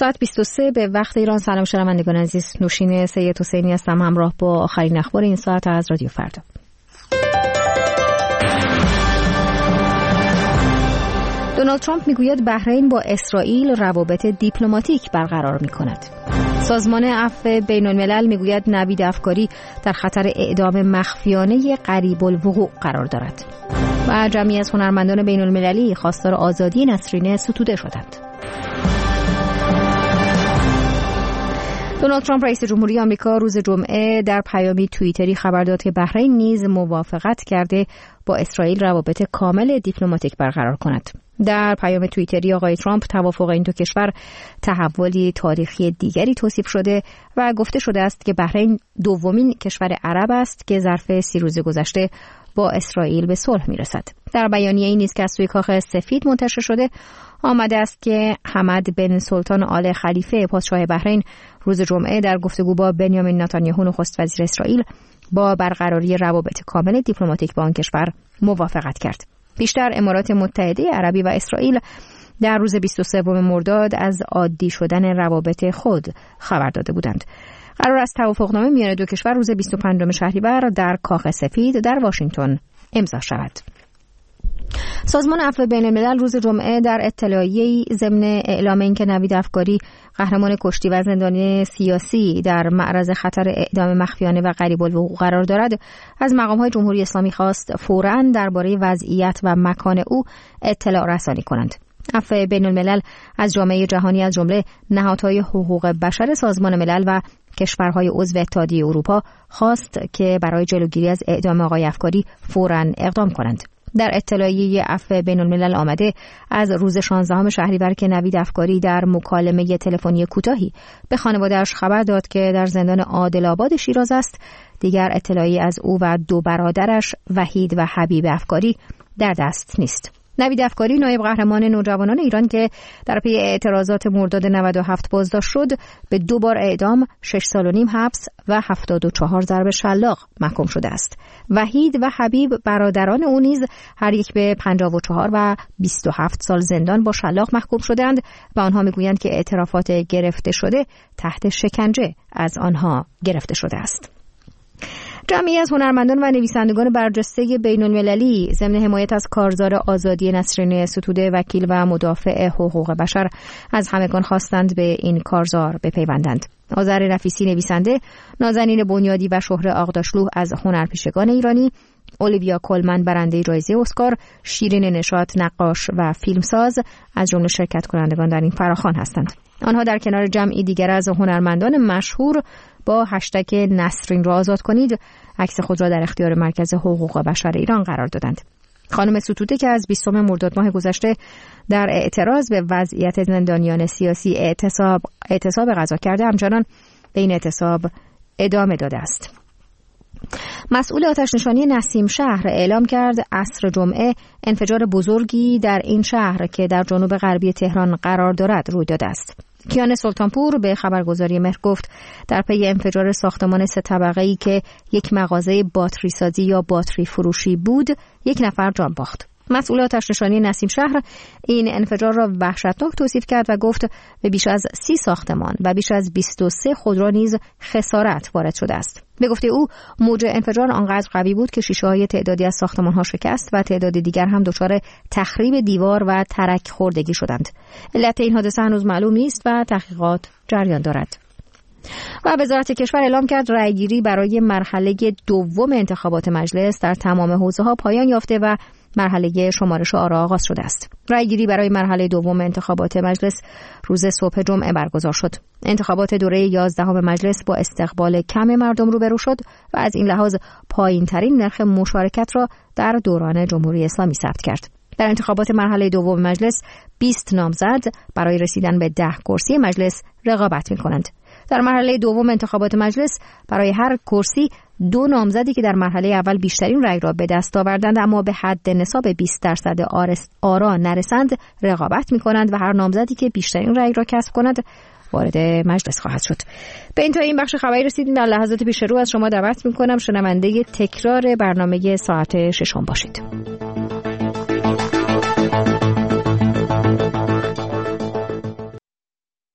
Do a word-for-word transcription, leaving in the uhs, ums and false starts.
ساعت بیست و سه به وقت ایران. سلام شنوندگان عزیز، نوشین سید حسینی هستم همراه با آخرین اخبار این ساعت از رادیو فردا. دونالد ترامپ میگوید بحرین با اسرائیل روابط دیپلماتیک برقرار میکند. سازمان عفو بین الملل میگوید نوید افکاری در خطر اعدام مخفیانه قریب الوقوع قرار دارد. و جمعی از هنرمندان بین المللی خواستار آزادی نسرین ستوده شدند. دونالد ترامپ رئیس جمهوری آمریکا روز جمعه در پیامی توییتری خبر داد که بحرین نیز موافقت کرده با اسرائیل روابط کامل دیپلماتیک برقرار کند. در پیام توییتری آقای ترامپ توافق این دو کشور تحولی تاریخی دیگری توصیف شده و گفته شده است که بحرین دومین کشور عرب است که ظرف سی روز گذشته با اسرائیل به صلح میرسد. در بیانیه این نیز که از سوی کاخ سفید منتشر شده آمده است که حمد بن سلطان آل خلیفه پادشاه بحرین روز جمعه در گفتگو با بنیامین نتانیاهو نخست وزیر اسرائیل با برقراری روابط کامل دیپلماتیک با آن کشور موافقت کرد. بیشتر امارات متحده عربی و اسرائیل در روز بیست و سوم مرداد از عادی شدن روابط خود خبر داده بودند. قرار است توافقنامه میان دو کشور روز بیست و پنجم شهریور در کاخ سفید در واشنگتن امضا شود. سازمان عفو بین الملل روز جمعه در اطلاعیه‌ای ضمن اعلام اینکه نوید افکاری قهرمان کشتی و زندانی سیاسی در معرض خطر اعدام مخفیانه و قریب الوقوع قرار دارد از مقام‌های جمهوری اسلامی خواست فوراً درباره وضعیت و مکان او اطلاع رسانی کنند. عفو بین الملل از جامعه جهانی از جمله نهادهای حقوق بشر سازمان ملل و کشورهای عضو اتحادیه اروپا خواست که برای جلوگیری از اعدام آقای افکاری فوراً اقدام کنند. در اطلاعیه عفو بین الملل آمده از روز شانزدهم شهریور که نوید افکاری در مکالمه تلفنی کوتاهی به خانواده‌اش خبر داد که در زندان عادل آباد شیراز است، دیگر اطلاعی از او و دو برادرش وحید و حبیب افکاری در دست نیست. نوید افکاری نایب قهرمان نوجوانان ایران که در پی اعتراضات مرداد نود و هفت بازداشت شد به دو بار اعدام، شش سال و نیم حبس و هفتاد و چهار ضرب شلاق محکوم شده است. وحید و حبیب برادران او نیز هر یک به پنجاه و چهار و بیست و هفت سال زندان با شلاق محکوم شدند و آنها میگویند که اعترافات گرفته شده تحت شکنجه از آنها گرفته شده است. جمعی از هنرمندان و نویسندگان برجسته بین المللی ضمن حمایت از کارزار آزادی نسرین ستوده وکیل و مدافع حقوق بشر از همگان خواستند به این کارزار بپیوندند. آذر رفیسی نویسنده، نازنین بنیادی و شهره آغداشلو از هنرپیشگان ایرانی، اولیویا کولمن برنده جایزه اسکار، شیرین نشاط نقاش و فیلمساز از جمله شرکت کنندگان در این فراخوان هستند. آنها در کنار جمعی دیگر از هنرمندان مشهور با هشتگ نسرین را آزاد کنید عکس خود را در اختیار مرکز حقوق بشر ایران قرار دادند. خانم ستوده که از بیستم مرداد ماه گذشته در اعتراض به وضعیت زندانیان سیاسی اعتصاب اعتصاب غذا کرده، همچنان به این اعتصاب ادامه داده است. مسئول آتش‌نشانی نسیم شهر اعلام کرد عصر جمعه انفجار بزرگی در این شهر که در جنوب غربی تهران قرار دارد روی داده است. کیان سلطانپور به خبرگزاری مهر گفت در پی انفجار ساختمان سه طبقه‌ای که یک مغازه باتری سازی یا باتری فروشی بود، یک نفر جان باخت. مسئول آتش‌نشانی نسیم شهر این انفجار را وحشتناک توصیف کرد و گفت به بیش از سی ساختمان و بیش از بیست و سه خودرو نیز خسارت وارد شده است. به گفته او موج انفجار آنقدر قوی بود که شیشه‌های تعدادی از ساختمان‌ها شکست و تعداد دیگر هم دچار تخریب دیوار و ترک خوردگی شدند. علت این حادثه هنوز معلوم نیست و تحقیقات جریان دارد. و وزارت کشور اعلام کرد رأیگیری برای مرحله دوم انتخابات مجلس در تمام حوزه‌ها پایان یافته و مرحله شمارش آرا آغاز شده است. رأیگیری برای مرحله دوم انتخابات مجلس روز صبح جمعه برگزار شد. انتخابات دوره یازدهم مجلس با استقبال کم مردم روبرو شد و از این لحاظ پایین‌ترین نرخ مشارکت را در دوران جمهوری اسلامی ثبت کرد. در انتخابات مرحله دوم مجلس بیست نامزد برای رسیدن به ده کرسی مجلس رقابت می‌کنند. در مرحله دوم انتخابات مجلس برای هر کرسی دو نامزدی که در مرحله اول بیشترین رأی را به دست آوردند اما به حد نصاب بیست درصد آرا نرسند رقابت می‌کنند و هر نامزدی که بیشترین رأی را کسب کند وارد مجلس خواهد شد. به انتهای این بخش خبری رسیدیم. در لحظات پیش رو از شما دعوت می‌کنم شنونده تکرار برنامه ساعت ششم باشید.